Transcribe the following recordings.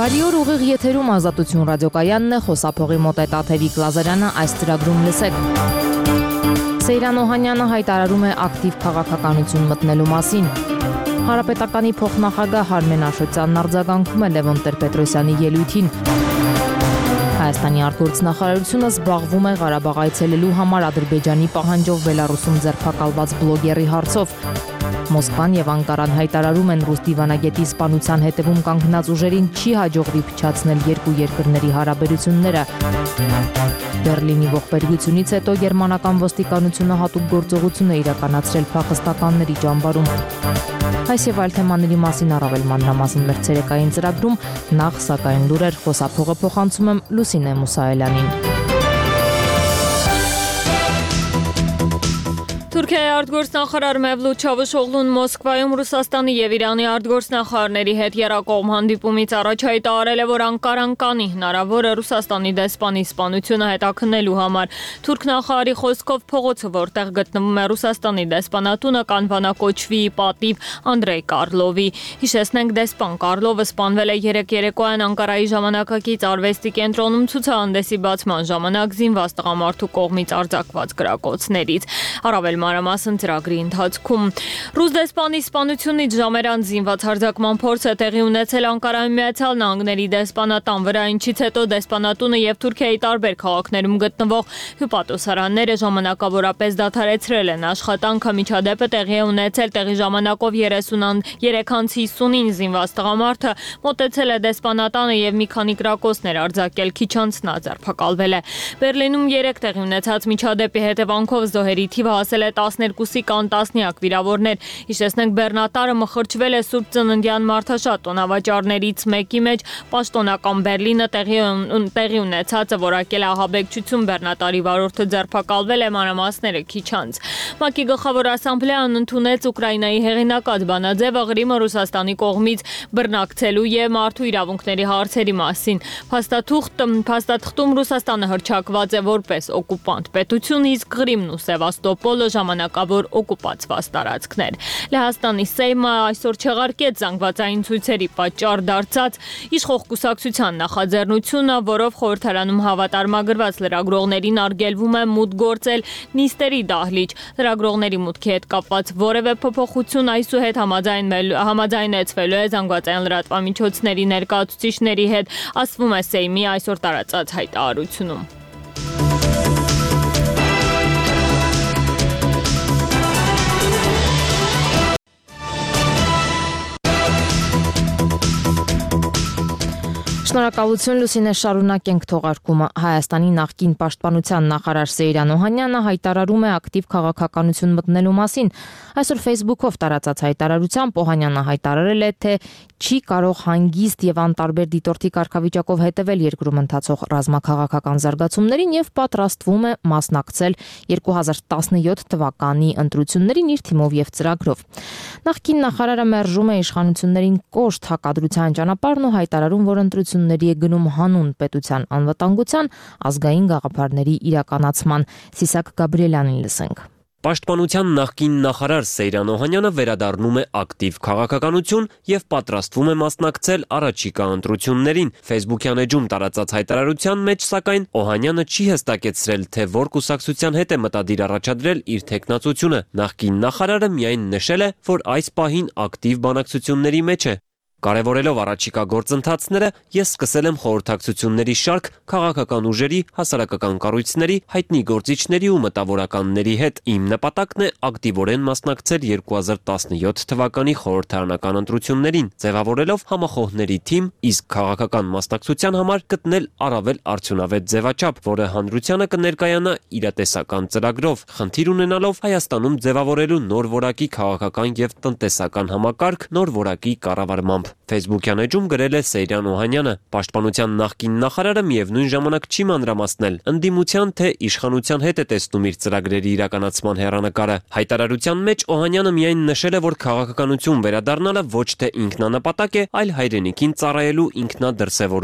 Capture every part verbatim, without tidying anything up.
Բարի օր, ուղիղ եթերում Ազատություն ռադիոկայանն է, խոսափողի մոտ է Տաթևիկ Լազարյանը, այս ծրագրում լսեք։ Սեյրան Օհանյանը հայտարարում է ակտիվ քաղաքականություն մտնելու մասին։ Հանրապետականի փոխնախագահ Արմեն Աշոտյանն արձագանքում է Լևոն Տեր-Պետրոսյանի ելույթին։ Հայաստանի արտգործնախարարությունը զբաղվում է Ղարաբաղ այցելելու համար Ադրբեջանի պահանջով Բելառուսում ձերբակալված բլոգերի հարցով։ Մոսկվան եւ Անկարան հայտարարում են ռուս դիվանագետի սպանության հետևում կանգնած ուժերին չի հաջողվի փչացնել երկու երկրների հարաբերությունները։ Բերլինի ողբերգությունից հետո գերմանական ոստիկանությունը հատուկ գործողություն է իրականացրել փախստականների ճամբարում։ Այս եւ այլ թեմաների մասին առավել մանրամասն մեր ցերեկային ծրագրում, նախ սակայն լուրեր, խոսափողը փոխանցում եմ Լուսինե Մուսայելյանին։ Թուրքիայի արտգործնախարար Մևլութ Չավուշօղլուն Մոսկվայում Ռուսաստանի եւ Իրանի արտգործնախարարների հետ երկկողմ հանդիպումից առաջ հայտարարել է, որ Անկարան կանի հնարավոր է Ռուսաստանի դեսպանի սպանությունը հետաքննելու համար։ Թուրք նախարարի խոսքով փողոցը, որտեղ գտնվում է Ռուսաստանի դեսպանատունը, կանվանակոչվի պատիվ Անդրեյ Կարլովի։ Հիշեցնենք, դեսպան Կարլովը սպանվել է երեկ երեկոյան Անկարայի ժամանակակից արվեստի կենտրոնում ցուցահանդեսի բացման ժամանակ զինված տղամարդու կողմից արձակված գրակոծներից։ Առավել մանրամասն ծրագրի ընթացքում ռուս դեսպանի սպանությունից ժամեր անց զինված հարձակման փորձ է տեղի ունեցել Անկարայի Միացյալ Նահանգների դեսպանատան վրա, ինչից հետո դեսպանատունը եւ Թուրքիայի տարբեր քաղաքներում գտնվող հյուպատոսարանները ժամանակավորապես դադարեցրել են աշխատանքը։ Միջադեպը տեղի է ունեցել տեղի ժամանակով երեք անց հիսունին զինված տղամարդը մոտեցել է դեսպանատանը եւ մի քանի գրակոծներ արձակել, քիչ անց նա ձերբակալվել է։ Բերլինում երեք տեղի ունեցած միջադեպի հետևանքով զոհերի թիվը հասել է տասներկուսի կան տասնյակ վիրավորներ։ Հիշեցնենք, բեռնատարը մխրճվել է Սուրբ Ծննդյան մարդաշատ տոնավաճառներից մեկի մեջ։ Պաշտոնական Բերլինը տեղի, տեղի ունեցածը որակել է ահաբեկչություն, բեռնատարի վարորդը ձերբակալվել է, մանրամասները քիչ անց։ ՄԱԿ-ի գլխավոր ասամբլեան ընդունեց Ուկրաինայի հեղինակած բանաձևը Ղրիմը Ռուսաստանի կողմից բռնակցելու եւ մարդու իրավունքների հարցերի մասին։ Փաստաթղթում Ռուսաստանը հռչակված է որպես օկուպանտ պետություն, իսկ Ղրիմն ու Սևաստոպոլը ժամանակավոր օկուպացված տարածքներ։ Լեհաստանի Սեյմը այսօր չեղարկեց զանգվածային ցույցերի պատճառ դարձած իշխող կուսակցության նախաձեռնությունը, որով խորհրդարանում հավատարմագրված լրագրողներին արգելվում է մուտք գործել նիստերի դահլիճ։ Լրագրողների մուտքի հետ կապված որևէ փոփոխություն այսուհետ համաձայնեցվելու է զանգվածային լրատվամիջոցների ներկայացուցիչների հետ, ասվում է Սեյմի այսօր տարածած հայտարարությունում։ Շնորհակալություն, Լուսինե, շարունակենք թողարկումը։ Հայաստանի նախկին պաշտպանության նախարար Սեյրան Օհանյանը հայտարարում է ակտիվ քաղաքականություն մտնելու մասին։ Այսօր Facebook-ով տարածած հայտարարությամբ Օհանյանը հայտարարել է, թե չի կարող հանգիստ եւ անտարբեր դիտորդի կարգավիճակով հետևել երկրում ընթացող ռազմաքաղաքական զարգացումներին եւ պատրաստվում է մասնակցել երկու հազար տասնյոթ թվականի ընտրություններին իր թիմով եւ ծրագրով։ Նախկին նախարարը մերժում է իշխանություններին կոշտ հակադրության ճանապարհն ու հայտարարում, որ ընտրությունների է գնում հանուն պետության անվտանգության, ազգային գաղափարների իրականացման։ Սիսակ Գաբրիելյանին լսենք։ Պաշտպանության նախկին նախարար Սեյրան Օհանյանը վերադառնում է ակտիվ քաղաքականություն եւ պատրաստվում է մասնակցել առաջիկա ընտրություններին։ Facebook-յան էջում տարածած հայտարարության մեջ, սակայն, Օհանյանը չի հստակեցրել, թե որ կուսակցության հետ է մտադիր առաջադրել իր թեկնածությունը։ Նախկին նախարարը միայն նշել է, որ այս պահին ակտիվ բանակցությունների մեջ է։ Կարևորելով առաջիկա գործընթացները, ես սկսել եմ խորհրդակցությունների շարք քաղաքական ուժերի, հասարակական կառույցների, հայտնի գործիչների ու մտավորականների հետ։ Իմ նպատակն է ակտիվորեն մասնակցել երկու հազար տասնյոթ թվականի խորհրդարանական ընտրություններին, ձևավորելով համախոհների թիմ, իսկ քաղաքական մասնակցության համար գտնել առավել արդյունավետ ձևաչափ, որը հանրությանը կներկայանա իրատեսական ծրագրով, խնդիր ունենալով Հայաստանում ձևավորելու նոր որակի քաղաքական եւ տնտեսական համակարգ, նոր որակի կառավարմամբ։ Facebook-յան էջում գրել է Սեյրան Օհանյանը։ Պաշտպանության նախկին նախարարը միևնույն ժամանակ չի մանրամասնել ընդդիմության թե իշխանության հետ է տեսնում իր ծրագրերի իրականացման հեռանկարը։ Հայտարարության մեջ Օհանյանը միայն նշել է, որ քաղաքականություն վերադառնալը ոչ թե ինքնանպատակ է, այլ հայրենիքին ծառայելու ինքնադրսևորում։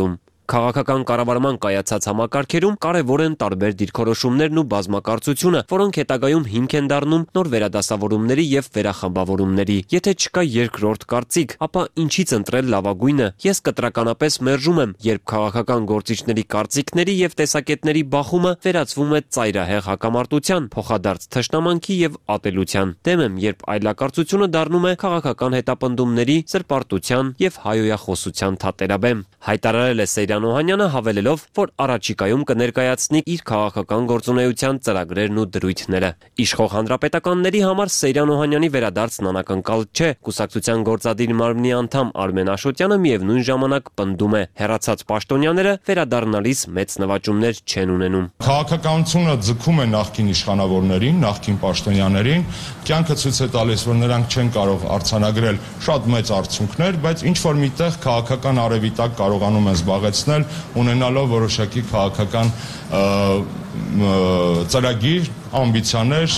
Քաղաքական կառավարման կայացած համակարգերում կարևոր են տարբեր դիրքորոշումներն ու բազմակարծությունը, որոնք հետագայում հիմք են դառնում նոր վերադասավորումների եւ վերախմբավորումների։ Եթե չկա երկրորդ կարծիք, ապա ինչից ընտրել լավագույնը։ Ես կտրականապես մերժում եմ, երբ քաղաքական գործիչների կարծիքների եւ տեսակետների բախումը վերածվում է ծայրահեղ հակամարտության, փոխադարձ թշնամանքի եւ ատելության։ Դեմ եմ, երբ այլակարծությունը դառնում է քաղաքական հետապնդումների, սրբարտության եւ հայոյախոսության թատերաբեմ, հայտարարել է Սեյրան Օհանյանը, հավելելով, որ առաջիկայում կներկայացնի իր քաղաքական գործունեության ծրագրերն ու դրույթները։ Իշխող հանրապետականների համար Սեյրան Օհանյանի վերադարձն անակնկալ չէ։ Կուսակցության գործադիր մարմնի անդամ Արմեն Աշոտյանը միևնույն ժամանակ պնդում է, հեռացած պաշտոնյաները վերադառնալիս մեծ նվաճումներ չեն ունենում։ Քաղաքականությունը ձգում է նախկին իշխանավորներին, նախկին պաշտոնյաներին, կյանքը ցույց է տալիս, որ նրանք չեն կարող արձանագրել շատ մեծ արդյունքներ, բայց ինչ որ միտեղ քաղաքական արևիտակ կարողանում են զբաղեցնել, ունենալով որոշակի քաղաքական ծրագիր, ամբիցիաներ։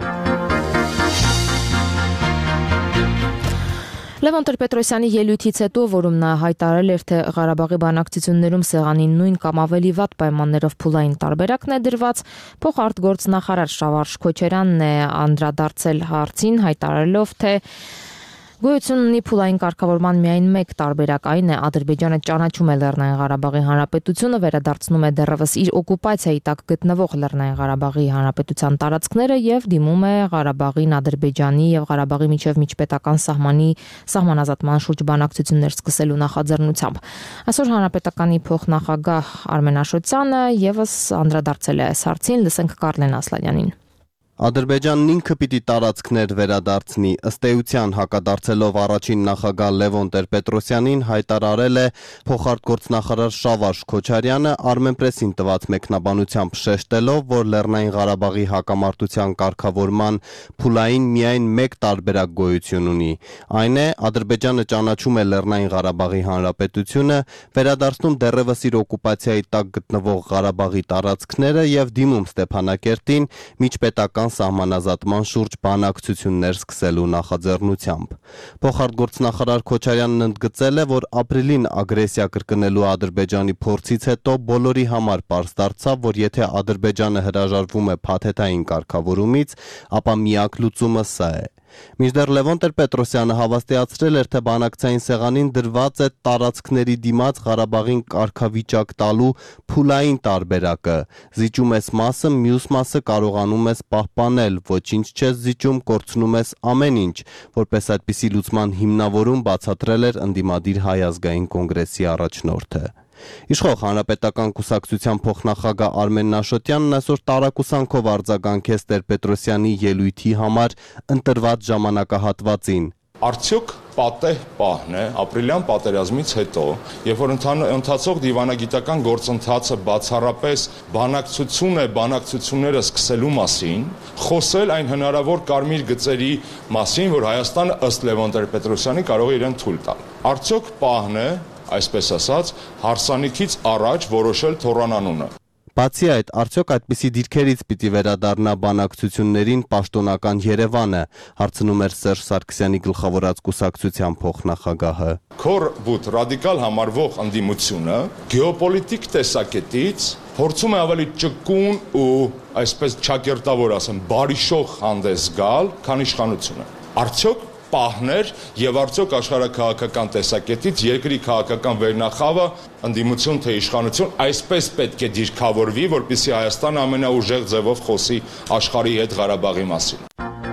Լևոն Տեր-Պետրոսյանի ելույթից հետո, որում նա հայտարարել էր, թե Ղարաբաղի բանակցություններում սեղանին նույն կամ ավելի վատ պայմաններով փուլային տարբերակն է դրված, փոխարտգործնախարար Շավարժ Քոչարյանն է անդրադարձել հարցին, հայտարարելով, թե գոյություն ունի փուլային կարգավորման միայն մեկ տարբերակ, այն է Ադրբեջանը ճանաչում է Լեռնային Ղարաբաղի Հանրապետությունը, վերադարձնում է դեռևս իր օկուպացիայի տակ գտնվող Լեռնային Ղարաբաղի Հանրապետության տարածքները եւ դիմում է Ղարաբաղին Ադրբեջանի եւ Ղարաբաղի միջև միջպետական սահմանի սահմանազատման շուրջ բանակցություններ սկսելու նախաձեռնությամբ։ Այսօր Հանրապետականի փոխնախագահ Արմեն Աշոտյանը եւս անդրադարձել է այս հարցին, լսենք Կարլեն Ասլանյանին։ Ադրբեջանն ինքը պիտի տարածքներ վերադարձնի, ըստ էության հակադարձելով առաջին նախագահ Լևոն Տեր-Պետրոսյանին հայտարարել է փոխարտգործնախարար Շավարժ Քոչարյանը Armenpress-ին տված մեկնաբանությամբ շեշտելով, որ Լեռնային Ղարաբաղի հակամարտության կարգավորման փուլային միայն մեկ տարբերակ գոյություն ունի։ Այն է Ադրբեջանը ճանաչում է Լեռնային Ղարաբաղի Հանրապետությունը, վերադարձնում դեռևս իր օկուպացիայի տակ գտնվող Ղարաբաղի տարածքները եւ դիմում Ստեփանակերտին միջպետական սահմանազատման շուրջ բանակցություններ սկսելու նախաձեռնությամբ։ Փոխարտգործնախարար Քոչարյանն ընդգծել է, որ ապրիլին ագրեսիա կրկնելու Ադրբեջանի փորձից հետո բոլորի համար պարզ դարձավ, որ եթե Ադրբեջանը հրաժարվում է փաթեթային կարգավորումից, ապա միակ լուծումը սա է։ Մինչդեռ Լևոն Տեր-Պետրոսյանը հավաստիացրել էր, թե բանակցային սեղանին դրված է տարածքների դիմաց Ղարաբաղին կարգավիճակ տալու փուլային տարբերակը։ Զիջում ես մասը, մյուս մասը կարողանում ես պահպանել, ոչինչ չես զիջում, կորցնում ես ամեն ինչ, որպես այդպիսի լուծման հիմնավորում բացատրել էր ընդդիմադիր Հայ ազգային կոնգրեսի առաջնորդը։ Իշխող Հանրապետական կուսակցության փոխնախագահ Արմեն Աշոտյանն այսօր տարակուսանքով արձագանքեց Տեր-Պետրոսյանի ելույթի համար ընտրված ժամանակահատվածին։ Արդյոք պատեհ պահն է ապրիլյան պատերազմից հետո, երբ որ ընթացող դիվանագիտական գործընթացը բացառապես բանակցություն է բանակցությունները սկսելու մասին, խոսել այն հնարավոր կարմիր գծերի մասին, որ Հայաստանը ըստ Լևոն Տեր-Պետրոսյանի կարող է իրեն թույլ տալ։ Արդյոք պահն է, այսպես ասած, հարսանիքից առաջ որոշել թոռանանունը։ Բացի այդ, արդյոք այդպիսի դիրքերից պիտի վերադառնա բանակցություններին պաշտոնական Երևանը, հարցնում էր Սերժ Սարգսյանի գլխավորած կուսակցության փոխնախագահը։ Քորբուտ ռադիկալ համարվող ընդդիմությունը գեոպոլիտիկ տեսակետից փորձում է ավելի ճկուն ու այսպես չակերտավոր ասեմ, բարիշող հանդես գալ, քան իշխանությունը։ Արդյոք պահներ եւ արդյոք աշխարհակահաղական տեսակետից երկրի քաղաքական վերնախավը ընդդիմություն թե իշխանություն այսպես պետք է դիրքավորվի, որպեսզի Հայաստանը ամենաուժեղ ձևով խոսի աշխարհի հետ Ղարաբաղի մասին։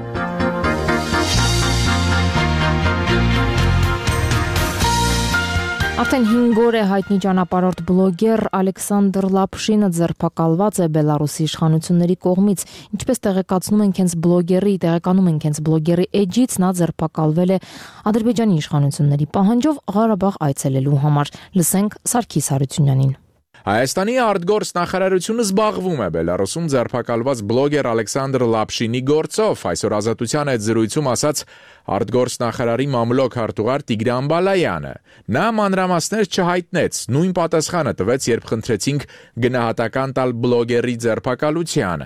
Արդեն հինգ օր է հայտնի ճանապարհորդ բլոգեր Ալեքսանդր Լապշինը ձերբակալված է Բելարուսի իշխանությունների կողմից։ Ինչպես տեղեկացնում ենք հենց բլոգերի, տեղեկանում ենք հենց բլոգերի էջից, նա ձերբակալվել է Ադրբեջանի իշխանությունների պահանջով Ղարաբաղ այցելելու համար։ Լսենք Սարգիս Հարությունյանին։ Հայաստանի արտգործնախարարությունը զբաղվում է Բելարուսում ձերբակալված բլոգեր Ալեքսանդր Լապշինի գործով, այսօր Ազատության այդ զրույցում ասաց արտգործնախարարի մամլոք հարտուղար Տիգրան Բալայանը։ Նա մանրամասներ չհայտնեց, նույն պատասխանը տվեց, երբ խնդրեցինք գնահատական տալ բլոգերի ձերբակալությանը։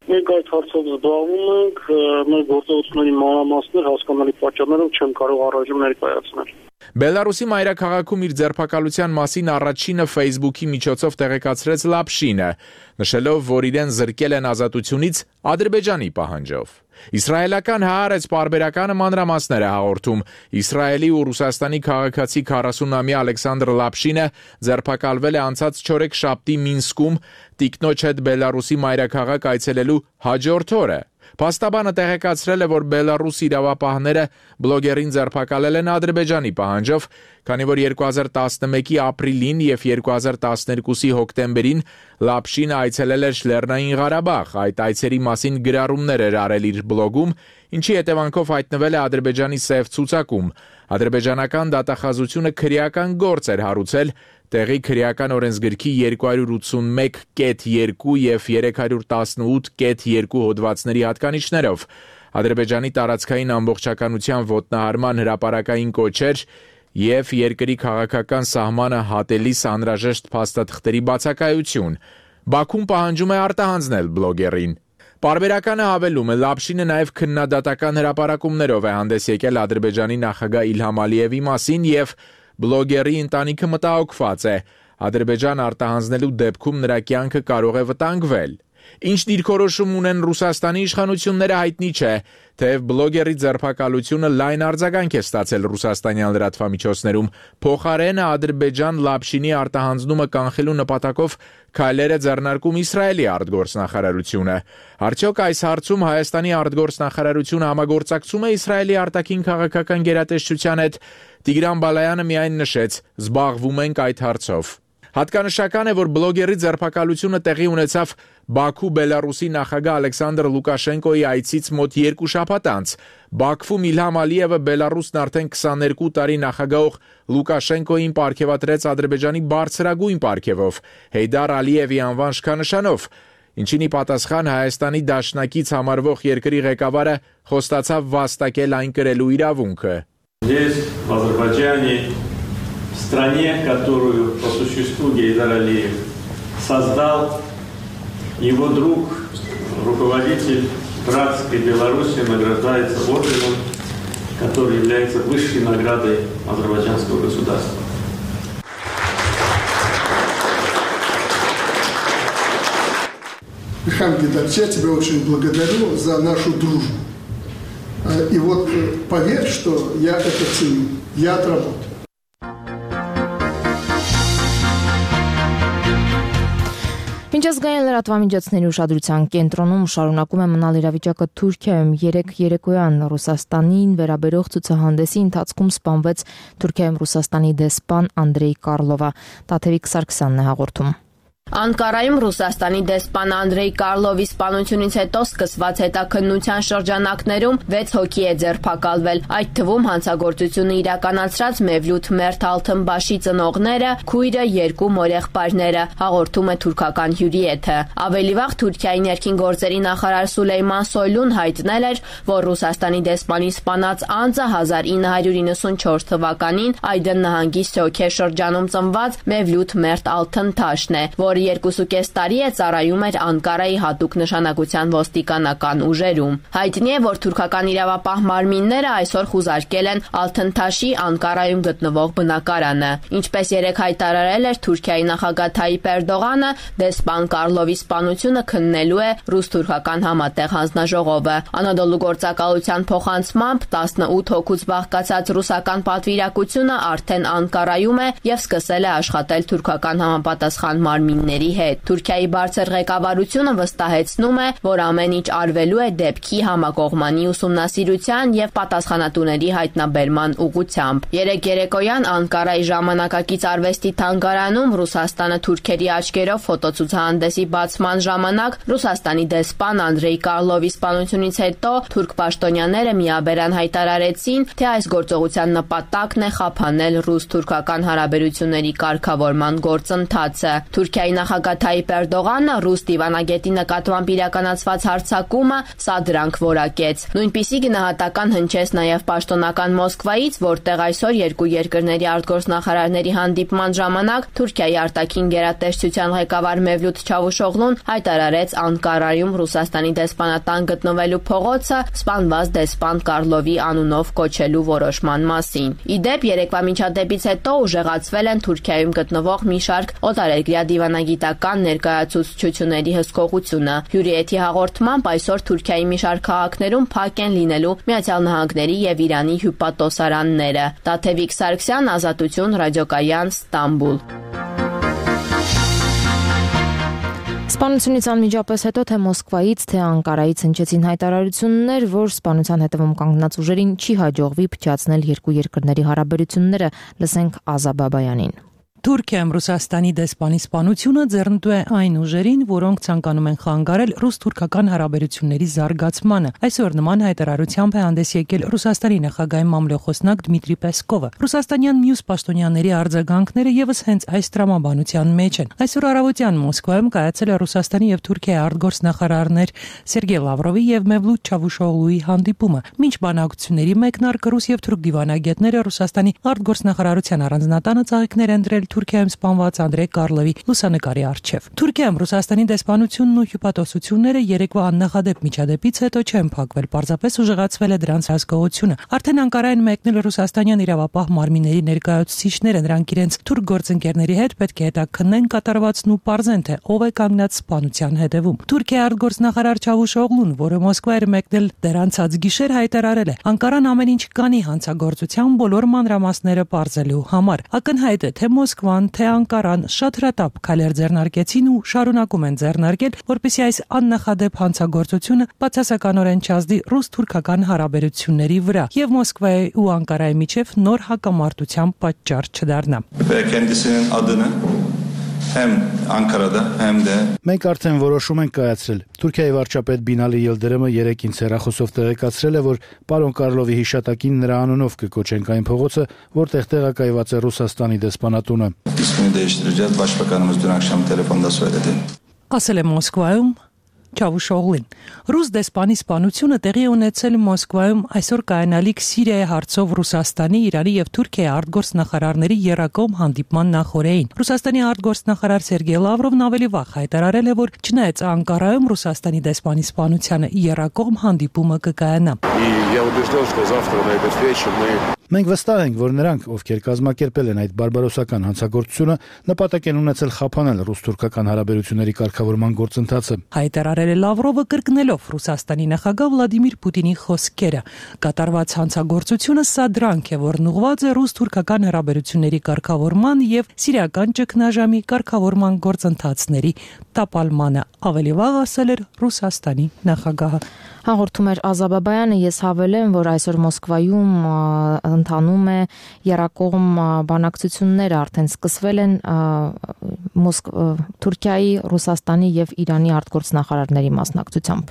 Մենք այդ հարցով զբաղվում ենք, մեր գործողությունների մանրամասներ հասկանալի պատճառներով չեմ կարող առայժմ ներկայացնել։ Բելարուսի մայրաքաղաքում իր ձերբակալության մասին առաջինը Facebook-ի միջոցով տեղեկացրեց Լապշինը, նշելով, որ իրեն զրկել են ազատությունից Ադրբեջանի պահանջով։ Իսրայելական Հaaretz պարբերականը մանրամասներ է հաղորդում։ Իսրայելի ու Ռուսաստանի քաղաքացի քառասունամյա Ալեքսանդր Լապշինը ձերբակալվել է անցած չորեքշաբթի Մինսկում տիկնոջ հետ Բելարուսի մայրաքաղաք այցելելու հաջորդ օրը։ Փաստաբանը տեղեկացրել է, որ Բելարուս իրավապահները բլոգերին ձերբակալել են Ադրբեջանի պահանջով, քանի որ երկու հազար տասնմեկի ապրիլին եւ երկու հազար տասներկուսի հոկտեմբերին Լապշինը այցելել էր Լեռնային Ղարաբաղ, այդ այցերի մասին գրառումներ էր արել իր բլոգում, ինչի հետևանքով հայտնվել է Ադրբեջանի սև ցուցակում։ Ադրբեջանական դատախազությունը քրեական գործ էր հարուցել տեղի քրեական օրենսգրքի երկու հարյուր ութսունմեկ կետ երկու եւ երեք հարյուր տասնութ կետ երկու հոդվածների հատկանիշներով։ Ադրբեջանի տարածքային ամբողջականության ոտնահարման հրապարակային կոչեր եւ երկրի քաղաքական սահմանը հատելիս անհրաժեշտ փաստաթղթերի բացակայություն։ Բաքուն պահանջում է արտահանձնել բլոգերին։ Պարբերականը հավելում է, Լապշինը նաև քննադատական հրապարակումներով է հանդես եկել Ադրբեջանի նախագահ Իլհամ Ալիևի մասին եւ բլոգերի ընտանիքը մտահոգված է։ Ադրբեջան արտահանձնելու դեպքում նրա կյանքը կարող է վտանգվել։ Ինչ դիրքորոշում ունեն Ռուսաստանի իշխանությունները հայտնի չէ, թեև բլոգերի ձերբակալությունը լայն արձագանք է ստացել ռուսաստանյան լրատվամիջոցներում։ Փոխարենը Ադրբեջան Լապշինի արտահանձնումը կանխելու նպատակով քայլեր է ձեռնարկում Իսրայելի արտգործնախարարությունը։ Արդյոք այս հարցում Հայաստանի արտգործնախարարությունը համագործակցում է Իսրայելի արտաքին քաղաքական գերատեսչության հետ։ Տիգրան Բալայանը միայն նշեց. զբաղվում ենք այդ հարցով։ Հատկանշական է, որ բլոգերի ձերբակալությունը տեղի ունեցավ Բաքու Բելարուսի նախագահ Ալեքսանդր Լուկաշենկոյի այցից մոտ երկու շաբաթ անց։ Բաքվում Իլհամ Ալիևը Բելարուսն արդեն քսաներկու տարի նախագահող Լուկաշենկոյին պարգևատրեց Ադրբեջանի բարձրագույն պարգևով Հեյդար Ալիևի անվան շքանշանով, ինչին ի պատասխան Հայաստանի դաշնակից համարվող երկրի ղեկավարը խոստացավ վաստակել այն կրելու իրավունքը։ В стране, которую по существу Гейдар Алиев создал, его друг, руководитель братской Беларуси, награждается орденом, который является высшей наградой азербайджанского государства. Ильхам Гейдарович, я тебя очень благодарю за нашу дружбу. И вот поверь, что я это ценю, я отработаю. Միջազգային լրատվամիջոցների ուշադրության կենտրոնում շարունակում է մնալ իրավիճակը Թուրքիայում։ Երեք երեկոյան Ռուսաստանին վերաբերող ցուցահանդեսի ընթացքում սպանվեց Թուրքիայում Ռուսաստանի դեսպան Անդրեյ Կարլովը։ Տաթևիկ Սարգսյանն է հաղորդում։ Անկարայում Ռուսաստանի դեսպան Անդրեյ Կարլովի սպանությունից հետո սկսված հետաքննության շրջանակներում վեց հոգի է ձերբակալվել, այդ թվում հանցագործությունը իրականացրած Մևլութ Մերթ Ալթնբաշի ծնողները, քույրը, երկու մորեղբայրները, հաղորդում է թուրքական հյուրի էթը։ Ավելի վաղ Թուրքիայի ներքին գործերի նախարար Սուլեյման Սոյլուն հայտնել էր, որ Ռուսաստանի դեսպանի սպանած անձը հազար ինը հարյուր իննսունչորս թվականին Այդեն նահանգի Սյոքե շրջանում ծնված Մևլութ Մերթ Ալթնթաշն է, որ երկուսուկես տարի է ծառայում էր Անկարայի հատուկ նշանակության ոստիկանական ուժերում։ Հայտնի է, որ թուրքական իրավապահ մարմինները այսօր խուզարկել են Ալթնթաշի Անկարայում գտնվող բնակարանը։ Ինչպես երեկ հայտարարել էր Թուրքիայի նախագահ Թայիպ Էրդողանը, դեսպան Կարլովի սպանությունը քննելու է ռուս-թուրքական համատեղ հանձնաժողովը։ Անադոլու գործակալության փոխանցմամբ տասնութ հոգուց բաղկացած ռուսական պատվիրակությունը արդեն Անկարայում է եւ սկսել է աշխատել թուրքական համապատասխան մարմին հետ։ Թուրքիայի բարձր ղեկավարությունը վստահեցնում է, որ ամեն ինչ արվելու է դեպքի համակողմանի ուսումնասիրության եւ պատասխանատուների հայտնաբերման ուղղությամբ։ Երեկ երեկոյան Անկարայի ժամանակակից արվեստի թանգարանում Ռուսաստանը թուրքերի աչքերով ֆոտոցուցահանդեսի բացման ժամանակ Ռուսաստանի դեսպան Անդրեյ Կարլովի սպանությունից հետո թուրք պաշտոնյաները միաբերան հայտարարեցին, թե այս գործողության նպատակն է խափանել ռուս-թուրքական հարաբերությունների կարգավորման գործընթացը։ Թուրքիայի նախագահ Թայիպ Էրդողանը ռուս դիվանագետի նկատմամբ իրականացված հարձակումը սադրանք որակեց։ Նույնպիսի գնահատական հնչեց նաև պաշտոնական Մոսկվայից, որտեղ այսօր երկու երկրների արտգործնախարարների հանդիպման ժամանակ Թուրքիայի արտաքին գերատեսչության ղեկավար Մևլութ Չավուշօղլուն հայտարարեց Անկարայում Ռուսաստանի դեսպանատան գտնվելու փողոցը սպանված դեսպան Կարլովի անունով կոչելու որոշման մասին։ Ի դեպ, երեկվա միջադեպից հետո ուժեղացվել են Թուրքիայում գտնվող մի շարք օտարերկրյա դիվանագիտական ներկայացուցչությունների հսկողությունը։ Հյուրիեթի հաղորդմամբ այսօր Թուրքիայի մի շարք քաղաքներում փակ են լինելու Միացյալ Նահանգների եւ Իրանի հյուպատոսարանները։ Տաթևիկ Սարգսյան, Ազատություն, ռադիոկայան, Ստամբուլ։ Սպանությունից անմիջապես հետո թե Մոսկվայից, թե Անկարայից հնչեցին հայտարարություններ, որ սպանության հետևում կանգնած ուժերին չի հաջողվի փչացնել երկու երկրների հարաբերությունները, լսենք Ազա Բաբայանին։ Թուրքիայում Ռուսաստանի դեսպանի սպանությունը ձեռնտու է այն ուժերին, որոնք ցանկանում են խանգարել ռուս-թուրքական հարաբերությունների զարգացմանը։ Այսօր նման հայտարարությամբ է հանդես եկել Ռուսաստանի նախագահի մամլոխոսնակ Դմիտրի Պեսկովը։ Ռուսաստանյան մյուս պաշտոնյաների արձագանքները եւս հենց այս տրամաբանության մեջ են։ Այսօր առավոտյան Մոսկվայում կայացել է Ռուսաստանի եւ Թուրքիայի արտգործնախարարներ Սերգեյ Լավրովի եւ Մևլութ Չավուշօղլուի հանդիպումը։ Մինչ բանակցությունների մեկնարկը ռուս եւ թուրք դիվանագետները Ռուսաստանի արտգործնախարարության առանձնատանը ծաղիկներ են դրել Թուրքիայում սպանված Անդրեյ Կարլովի լուսանկարի առջև։ Թուրքիայում Ռուսաստանի դեսպանությունն ու հյուպատոսությունները երեկվա աննախադեպ միջադեպից հետո չեն փակվել, պարզապես ուժեղացվել է դրանց հասկողությունը։ Արդեն Անկարային մեկնել ռուսաստանյան իրավապահ մարմինների ներկայացուցիչները, նրանք իրենց թուրք գործընկերների հետ պետք է հետաքննեն կատարվածն ու պարզեն, թե ով է կանգնած սպանության հետևում։ Թուրքիայի արտգործնախարար Չավուշօղլուն, որը Մոսկվա էր մեկնել դրանցած գիշեր, հայտարարել է. Անկարան ամեն ինչ կանի հանցագործության բոլոր մանրամասները պարզելու համար։ Ակնհայտ է, թե Մոսկվան, թե Անկարան շատ հրատապ քայլեր ձեռնարկեցին ու շարունակում են ձեռնարկել, որպեսզի այս աննախադեպ հանցագործությունը բացասականորեն չազդի ռուս-թուրքական հարաբերությունների վրա եւ Մոսկվայի ու Անկարայի միջև նոր հակամարտության պատճառ չդառնա։ Hem Ankara'da hem de Մենք արդեն որոշում ենք կայացրել։ Թուրքիայի վարչապետ Բինալի Ելդերեմը երեկ ինձ հեռախոսով տեղեկացրել է, որ պարոն Կարլովի հիշատակին նրա անունով կկոչենք այն փողոցը, որտեղ տեղակայված է Ռուսաստանի դեսպանատունը։ İsmini değiştireceğiz. Başbakanımız dün akşam telefonda söyledi. Ասել է Մոսկվայում Չավուշօղլին։ Ռուս դեսպանի սպանությունը տեղի ունեցել Մոսկվայում այսօր կայանալիք Սիրիայի հարցով Ռուսաստանի, Իրանի եւ Թուրքիայի արտգործնախարարների երակողմ հանդիպման նախօրեին։ Ռուսաստանի արտգործնախարար Սերգեյ Լավրովն ավելի վաղ հայտարարել է, որ չնայած Անկարայում Ռուսաստանի դեսպանի սպանությանը երակողմ հանդիպումը կկայանա։ Մենք վստահ ենք, որ նրանք, ովքեր կազմակերպել են այդ բարբարոսական հանցագործությունը, նպատակ են ունեցել խափանել ռուս-թուրքական հարաբերությունների կարգավորման գործընթացը։ Հայտարարել է Լավրովը կրկնելով Ռուսաստանի նախագահ Վլադիմիր Պուտինի խոսքերը։ Կատարված հանցագործությունը սա դրանք է, որն ուղղված է ռուս-թուրքական հարաբերությունների կարգավորման եւ սիրիական ճգնաժամի կարգավորման գործընթացների տապալմանը, ավելի վաղ ասել էր Ռուսաստանի նախագահը։ Հաղորդում էր Ազա Բաբայանը, ես հավելեմ, որ այսօր Մոսկվայում ընթանում է երակողմ բանակցությունները, արդեն սկսվել են Թուրքիայի, Ռուսաստանի եւ Իրանի արտգործնախարարների մասնակցությամբ։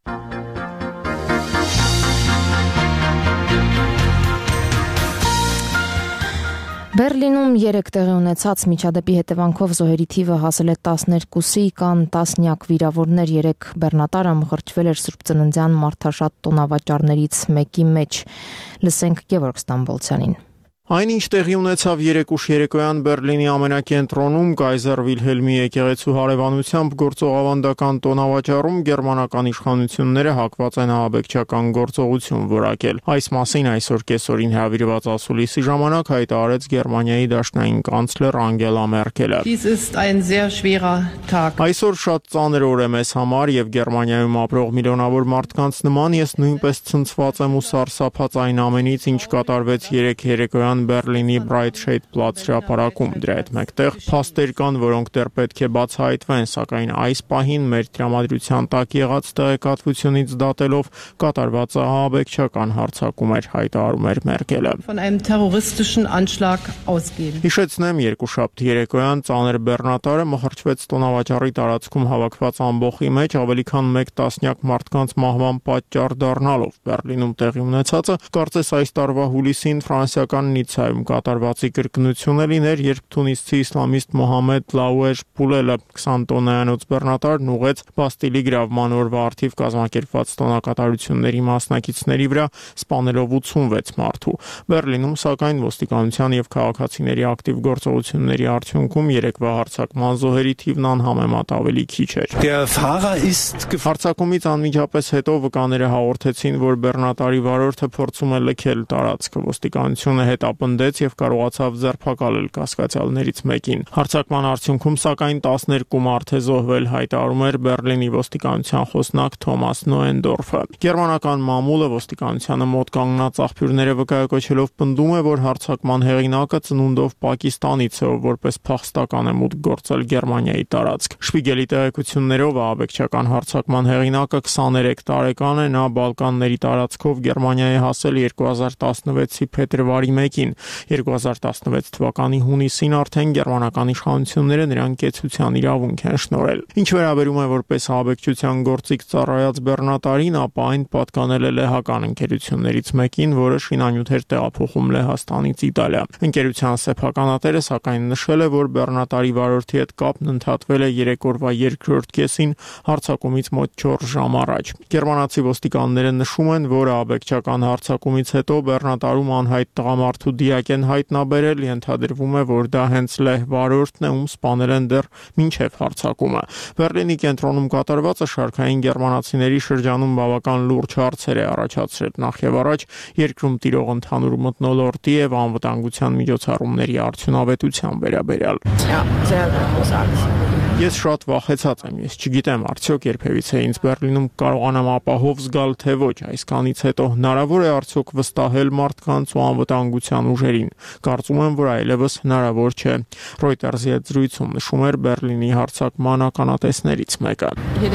Բերլինում երեք տեղի ունեցած միջադեպի հետևանքով զոհերի թիվը հասել է տասներկուսի, կան տասնյակ վիրավորներ, երեք բեռնատարը մխրճվել էր Սուրբ Ծննդյան մարդաշատ տոնավաճառներից մեկի մեջ։ Լսենք Գևորգ Ստամբոլցյանին։ Այնինչ տեղի ունեցավ երեկուշ երեկոյան Բերլինի ամենակենտրոնում Կայզեր Վիլհելմի եկեղեցու հարևանությամբ գործող ավանդական տոնավաճառում գերմանական իշխանությունները հակված են ահաբեկչական գործողություն որակել։ Այս մասին այսօր կեսօրին հրավիրված ասուլիսի ժամանակ հայտարարեց Գերմանիայի դաշնային կանցլեր Անգելա Մերկելը։ Այսօր շատ ծանր օր է մեզ համար եւ Գերմանիայում ապրող միլիոնավոր մարդկանց նման ես նույնպես ցնցված եմ ու սարսափած այն ամենից, ինչ կատարվեց երեք երեկոյան Բերլինի Breitscheid Platz հրապարակում։ Դրա հետ մեկտեղ փաստեր կան, որոնք դեռ պետք է բացահայտվեն, սակայն այս պահին մեր տրամադրության տակ եղած տեղեկատվությունից դատելով կատարված ահաբեկչական հարձակում էր, հայտարարում էր Մերկելը։ Հիշեցնեմ, երկուշաբթի երեկոյան ծանր բեռնատարը մխրճվեց տոնավաճառի տարածքում հավաքված ամբոխի մեջ, ավելի քան մեկ տասնյակ մարդկանց մահվան պատճառ դառնալով։ Բերլինում տեղի ունեցածը կարծես այս տարվա հուլիսին ֆրանսիական Նիցայում կատարվածի կրկնությունը լիներ, երբ թունիսցի իսլամիստ Մոհամեդ Լաուեր Պուլելը քսան տոննայանոց բեռնատարն ուղեց Բաստիլի գրավման օրվա առթիվ կազմակերպված տոնակատարությունների մասնակիցների վրա, սպանելով ութսունվեց մարդու։ Բեռլինում, սակայն, ոստիկանության եւ քաղաքացիների ակտիվ գործողությունների արդյունքում երեկվա հարձակման զոհերի թիվն անհամեմատ ավելի քիչ էր։ Հարձակումից անմիջապես հետո վկաները հաղորդեցին, որ բեռնատարի վարորդը փորձում է լքել տարածքը։ Ոստիկանությունը հետապնդեց եւ կարողացավ ձերբակալել կասկածյալներից մեկին։ Հարձակման արդյունքում, սակայն, տասներկու մարդ է զոհվել, հայտարարում էր Բեռլինի ոստիկանության խոսնակ Թոմաս Նոենդորֆը։ Գերմանական մամուլը ոստիկանությանը մոտ կանգնած աղբյուրները վկայակոչելով պնդում է, որ հարձակման հեղինակը ծնունդով Պակիստանից է, ով որպես փախստական է մուտք գործել Գերմանիայի տարածք։ Շպիգելի տեղեկություններով ահաբեկչական հարձակման հեղինակը քսաներեք տարեկան է, նա Բալկանների տարածքով Գերմանիայի հասել երկու հազար տասնվեցի փետրվարի մեկին։ երկու հազար տասնվեց թվականի հունիսին արդեն գերմանական իշխանությունները նրան կեցության իրավունք են շնորհել։ Ինչ վերաբերում է որպես ահաբեկչության գործիք ծառայած բեռնատարին, ապա այն պատկանել է լեհական ընկերություններից մեկին, որը շինանյութ էր տեղափոխում Լեհաստանից Իտալիա։ Ընկերության սեփականատերը սակայն նշել է, որ բեռնատարի վարորդի հետ կապն ընդհատվել է երեք օրվա երկրորդ կեսին հարձակումից մոտ չորս ժամ առաջ։ Գերմանացի ոստիկանները նշում են, որ ահաբեկչական հարձակումից հետո բեռնատարում անհայտ տղամարդու դիակ են հայտնաբերել, ենթադրվում է, որ դա հենց լեհ վարորդն է, ում սպանել են դեռ մինչև հարձակումը։ Բեռլինի կենտրոնում կատարվածը շարքային գերմանացիների շրջանում բավական լուրջ հարցեր է առաջացրել, նախ եւ առաջ երկրում տիրող ընդհանուր մթնոլորտի եւ անվտանգության միջոցառումների արդյունավետության վերաբերյալ։ Ես շատ վախեցած եմ, ես չգիտեմ արդյոք երբևիցե ինձ Բեռլինում կարողանամ ապահով զգալ, թե ոչ, այսքանից հետո հնարավոր է արդյոք վստահել մարդկանց ու անվտանգության ուժերին։ Կարծում եմ, որ այլևս հնարավոր չէ։ Reuters-ի հետ զրույցում նշում էր Բեռլինի հարձակման ականատեսներից մեկը։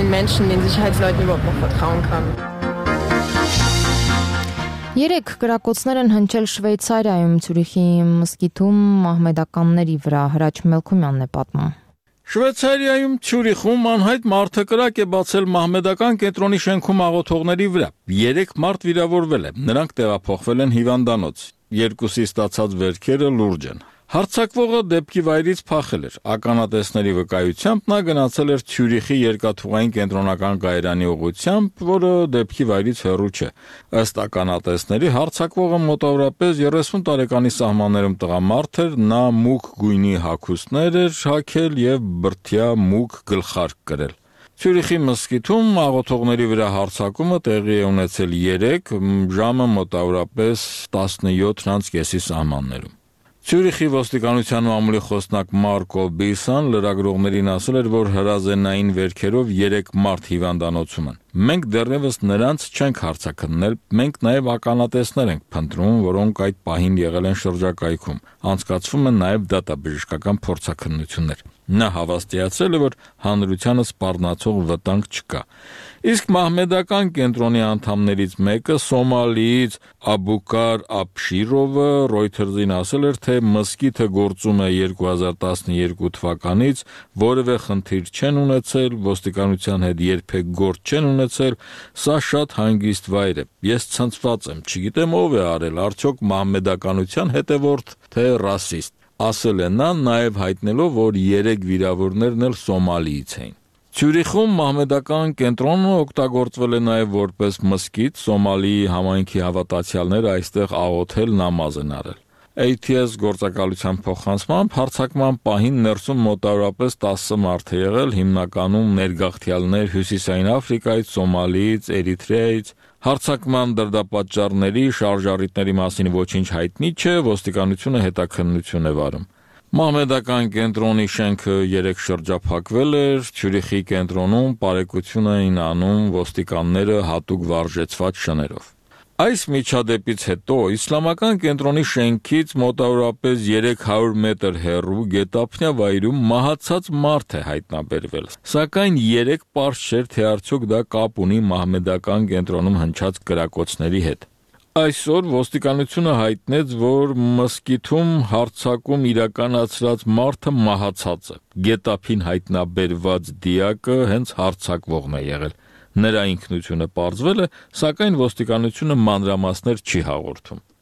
Երեք կրակոցներ են հնչել Շվեյցարիայում, Ցյուրիխի մզկիթում մահմեդականների վրա։ Հրաչ Մելքումյանն է պատմում։ Շվեյցարիայում Ցյուրիխում անհայտ մարդակրակ է բացել մահմեդական կենտրոնի շենքում աղոթողների վրա։ Երեք մարդ վիրավորվել է, նրանք տեղափոխվել են հիվանդանոց։ Երկուսի ստացած վերքերը լուրջ են։ Հարձակվողը դեպքի վայրից փախել էր։ Ականատեսների վկայությամբ նա գնացել էր Ցյուրիխի երկաթուղային կենտրոնական կայարանի ուղղությամբ, որը դեպքի վայրից հեռու չէ։ Ըստ ականատեսների, հարձակվողը մոտավորապես երեսուն տարեկանի սահմաններում տղամարդ էր, նա մուգ գույնի հագուստներ էր հագել եւ բրդյա մուգ գլխարկ կրել։ Ցյուրիխի մզկիթում աղոթողների վրա հարձակումը տեղի է ունեցել երեկ ժամը մոտավորապես տասնյոթ կեսի սահմաններում։ Ցյուրիխի ոստիկանության մամուլի խոսնակ Մարկո Բիսան լրագրողներին ասել էր, որ հրազենային վերքերով երեք մարդ հիվանդանոցում են։ Մենք դեռևս նրանց չենք հարձակնել, մենք նաև ականատեսներ ենք փնտրում, որոնք այդ պահին եղել են շրջակայքում։ Անցկացվում են նաև դատաբժշկական փորձաքննություններ։ Նա հավաստիացրել է, որ հանրությանը սպառնացող վտանգ չկա։ Իսկ մահմեդական կենտրոնի անդամներից մեկը Սոմալիից Աբուկար Աբշիրովը Reuters-ին ասել էր, թե մզկիթը գործում է երկու հազար տասնյոթ թվականից, որևէ խնդիր չեն ունեցել, ոստիկանության հետ երբեք գործ չեն ունեցել, սա շատ հանգիստ վայր է։ Ես ցնցված եմ, չգիտեմ ով է արել, արդյոք մահմեդականության հետևորդ, թե ռասիստ։ Ասել է նա, նաև հայտնելով, որ երեք վիրավորներն էլ Սոմալիից էին։ Ցյուրիխում մահմեդական կենտրոնը օգտագործվել է նաև որպես մզկիթ, Սոմալիի համայնքի հավատացյալները այստեղ աղոթել նամազ են արել։ A T S գործակալության փոխանցմամբ հարձակման պահին ներսում մոտավորապես տասը մարդ է եղել, հիմնականում ներգաղթյալներ Հյուսիսային Աֆրիկայից, Սոմալիից, Էրիթրեայից։ Հարձակման դրդապատճառների, շարժառիթների մասին ոչինչ հայտնի չէ, ոստիկանությունը հետաքննություն է վարում։ Մահմեդական կենտրոնի շենքը երեք շրջափակվել էր, Ցյուրիխի կենտրոնում պարեկություն էին անում ոստիկանները հատուկ վարժեցված շներով։ Այս միջադեպից հետո իսլամական կենտրոնի շենքից մոտավորապես երեք հարյուր մետր հեռու գետափնյա վայրում մահացած մարդ է հայտնաբերվել։ Սակայն երեք պարզ չէր, թե արդյոք դա կապ ունի մահմեդական կենտրոնում հնչած կրակոցների հետ։ Այսօր ոստիկանությունը հայտնեց, որ մզկիթում հարձակում իրականացրած մարդը մահացած է։ Գետափին հայտնաբերված դիակը հենց հարձակվողն է եղել։ Նրա ինքնությունը պարզվել է, սակայն ոստիկանությունը մանրամասներ չի հաղորդում։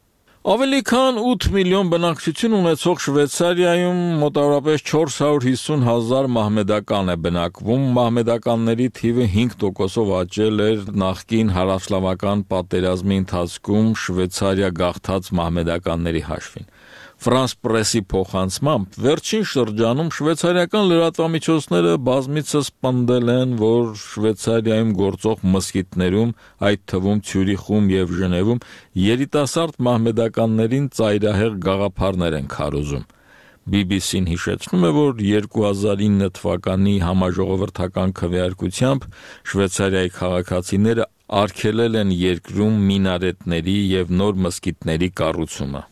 Ավելի քան ութ միլիոն բնակչություն ունեցող Շվեյցարիայում մոտավորապես չորս հարյուր հիսուն հազար մահմեդական է բնակվում։ Մահմեդականների թիվը հինգ տոկոսով աճել էր նախկին հարավսլավական պատերազմի ընթացքում Շվեյցարիա գաղթած մահմեդականների հաշվին։ Ֆրանս պրեսի փոխանցմամբ վերջին շրջանում շվեյցարիական լրատվամիջոցները բազմիցս պնդել են, որ Շվեյցարիայում գործող մզկիթներում, այդ թվում Ցյուրիխում եւ Ժնևում, երիտասարդ մահմեդականներին ծայրահեղ գաղափարներ են քարոզում։ բի բի սին հիշեցնում է, որ երկու հազար ինը թվականի համաժողովրդական քվեարկությամբ Շվեյցարիայի քաղաքացիները արգելել են երկրում մինարետների եւ նոր մզկիթների կառուցումը։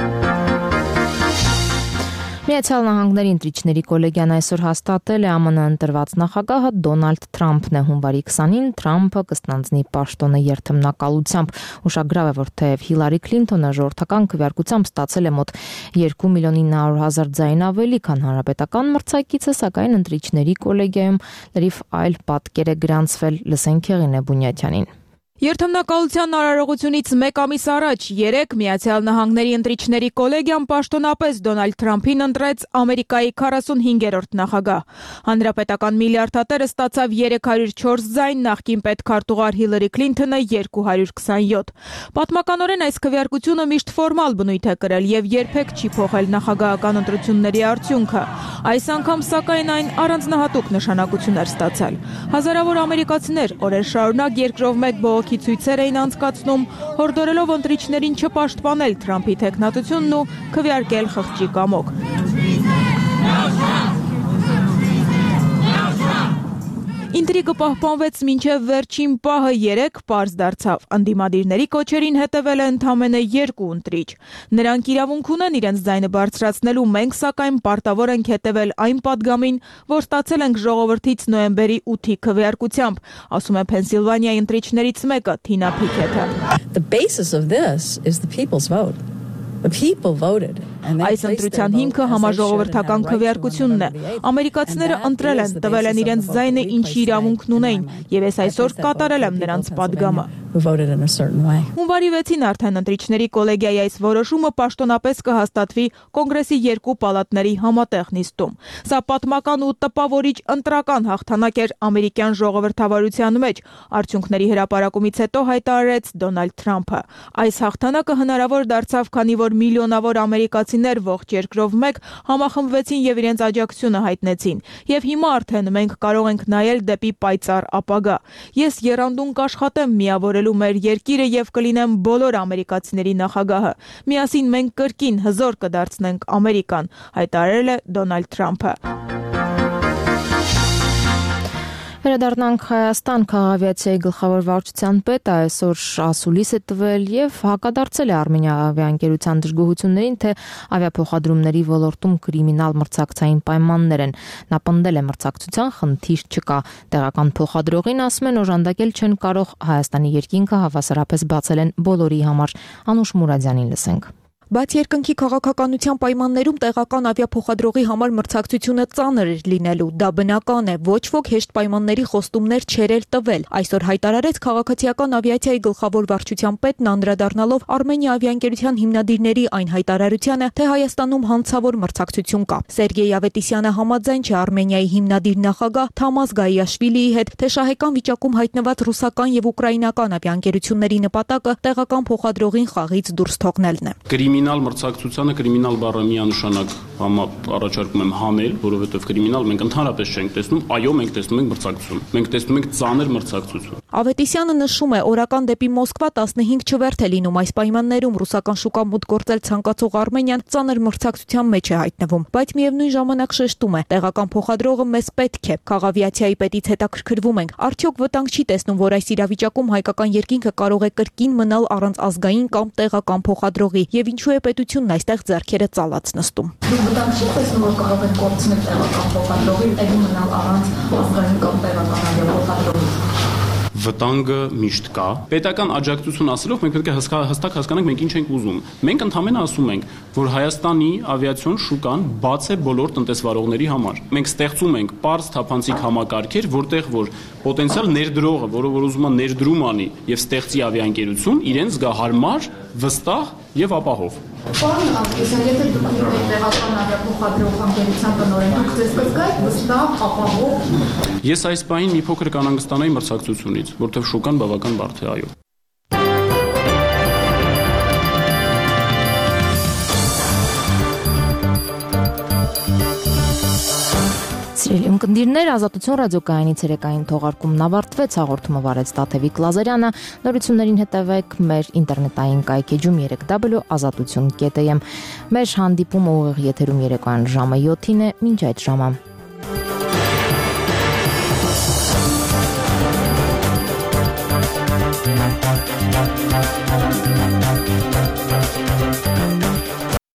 Միացյալ Նահանգների ընտրիչների կոլեգիան այսօր հաստատել է ԱՄՆ ընտրված նախագահը Դոնալդ Թրամփն է հունվարի քսանին Թրամփը կստանձնի պաշտոնը երթմնակալությամբ։ Ուշագրավ է, որ թեև Հիլարի Քլինթոնը ժողովրդական քվեարկությամբ ստացել է մոտ երկու միլիոն ինը հարյուր հազար ձայն ավելի, քան հանրապետական մրցակիցը, սակայն ընտրիչների կոլեգիայում լրիվ այլ պատկեր է գրանցվել։ Լսենք Հեղինե Բունյաթյանին։ Երթմնակալության արարողությունից մեկ ամիս առաջ երեկ Միացյալ Նահանգների ընտրիչների կոլեգիան պաշտոնապես Դոնալդ Թրամփին ընտրեց Ամերիկայի քառասունհինգերորդ նախագահ։ Հանրապետական միլիարդատերը ստացավ երեք հարյուր չորս ձայն, նախկին պետքարտուղար Հիլարի Քլինթոնը երկու հարյուր քսանյոթ։ Պատմականորեն այս քվեարկությունը միշտ ֆորմալ բնույթ է կրել եւ երբեք չի փոխել նախագահական ընտրությունների արդյունքը։ Այս անգամ սակայն այն առանձնահատուկ նշանակություն էր ստացել։ Հազարավոր ամերիկացիներ օրեր շարունակ երկրով մեկ բողոքի ցույցեր էին անցկացնում, հորդորելով ընտրիչներին չպաշտպանել Թրամփի թեկնածությունն ու քվեարկել խղճի կամոք։ Ինտրիգը պահպանվեց մինչև վերջին պահը երեք պարզ դարձավ։ Անդիմադիրների կոչերին հետևել է ընդամենը երկու ընտրիչ։ Նրանք իրավունք ունեն իրենց ձայնը բարձրացնելու, մենք սակայն պարտավոր ենք հետևել այն падգամին, որ ստացել ենք ժողովրդից նոյեմբերի ութի քվեարկությամբ, ասում է Փենսիլվանիայի ընտրիչներից մեկը Թինա Փիքեթը։ The basis of this is the people's vote. The people voted. Այս ընտրության հիմքը համաժողովրդական քվեարկությունն է։ Ամերիկացիները ընտրել են, տվել են իրենց ձայնը, ինչի իրավունքն ունեին, եւ ես այսօր կատարել եմ նրանց падգամը։ Հունվարի վեցին արդեն ընտրիչների կոլեգիայի այս որոշումը պաշտոնապես կհաստատվի Կոնգրեսի երկու պալատների համատեղ նիստում։ Սա պատմական ու տպավորիչ ընտրական հաղթանակ էր ամերիկյան ժողովրդավարության մեջ, արդյունքների հրապարակումից հետո հայտարարեց Դոնալդ Թրամփը։ Այս հաղթանակը հնարավոր դարձավ, քանի որ միլիոնավոր ամերիկացիներ ողջ երկրով մեկ համախմբվեցին եւ իրենց աջակցությունը հայտնեցին։ Եվ հիմա արդեն մենք կարող ենք նայել դեպի պայծառ ապագա։ Ես եռանդուն կաշխատեմ միավորելու մեր երկիրը եւ կլինեմ բոլոր ամերիկացիների նախագահը։ Միասին մենք կրկին հզոր կդարձնենք Ամերիկան, հայտարարել է Դոնալդ Թրամփը։ Վերադառնանք Հայաստան, քաղաքավիացիայի գլխավոր վարչության պետը այսօր ասուլիս է տվել եւ հակադարձել է Արմենիա ավիաընկերության դժգոհություններին, թե ավիափոխադրումների ոլորտում կրիմինալ մրցակցային պայմաններ են։ Նա պնդել է մրցակցության խնդիր չկա։ Տեղական փոխադրողին ասում են օժանդակել չեն կարող, Հայաստանի երկինքը հավասարապես բացել են բոլորի համար։ Անուշ Մուրադյանին լսենք։ Բայց երկնքի քաղաքականության պայմաններում տեղական ավիափոխադրողի համար մրցակցությունը ծանր էր լինելու, դա բնական է, ոչ ոք հեշտ պայմանների խոստումներ չէր էլ տվել։ Այսօր հայտարարեց քաղաքացիական ավիացիայի գլխավոր վարչության պետն անդրադառնալով Արմենիա ավիաընկերության հիմնադիրների այն հայտարարությանը, թե Հայաստանում հանցավոր մրցակցություն կա։ Սերգեյ Ավետիսյանը համաձայն չէ Արմենիայի հիմնադիր նախագահ Թամաս Գայաշվիլիի հետ, թե շահեկան վիճակում հայտնված ռուսական եւ ուկրաինական ավիաընկերությունների նպատակը տեղական փոխադրողին խաղից դուրս թողնելն է։ Կրիմինալ մրցակցությանը կրիմինալ բառը միանշանակ համա առաջարկում եմ հանել, որովհետև կրիմինալ մենք ընդհանրապես չենք տեսնում, այո, մենք տեսնում ենք մրցակցություն։ Մենք տեսնում ենք ծանր մրցակցություն։ Ավետիսյանը նշում է, օրական դեպի Մոսկվա տասնհինգ չվերթ է լինում այս պայմաններում ռուսական շուկա մուտք գործել ցանկացող Արմենիան ծանր մրցակցության մեջ է հայտնվում, բայց միևնույն ժամանակ շեշտում է, տեղական փոխադրողը մեզ պետք է։ Քաղաքավիացիայի պետից հետաքրքրվում ենք, արդյոք վտանգ չի տեսնում, որ այս իրավիճակում հայկական երկինքը կարող է կրկին մնալ առանց ազգային կամ տեղական փոխադրողի, եւ ինչու է պետությունն այստեղ ձեռքերը ծալած նստում։ Դուք վտանգ չի տեսնում, որ կարող են կորցնել տեղական փոխադրողին, տեղի մնալ առանց ազգային կամ տեղական ավիափոխադրողի։ վտանգը միշտ կա։ Պետական աջակցություն ասելով մենք պետք է հստակ հասկանանք մենք ինչ ենք ուզում։ Մենք ընդհանրապես ասում ենք, որ Հայաստանի ավիացիոն շուկան բաց է բոլոր տնտեսվարողների համար։ Մենք ստեղծում ենք པարզ թափանցիկ համակարգեր, որտեղ որ պոտենցիալ ներդրողը, որը որ ուզում է ներդրում անի եւ ստեղծի ավիաընկերություն, իրեն զգա հարմար, վստահ եւ ապահով։ Պարոն Ալկեսյան, եթե դուք եք տեղական ավիափոխադրող անկերության տնօրեն, դուք ձեզ կզգայիք վստահ, ապահով։ Ես այս պահին մի փոքր կանհանգստանայի մրցակցությունից, որտեղ շուկան բավական բարդ է, այո։ Սիրելի ունկնդիրներ, Ազատություն ռադիոկայանի ցերեկային թողարկումն ավարտվեց, հաղորդումը վարեց Տաթևիկ Լազարյանը, նորություններին հետևեք մեր ինտերնետային կայքեջում երեք w ազատություն կետ am։ Մեր հանդիպումը ուղիղ եթերում երեկոյան ժամը յոթին է, մինչ այդ ժամը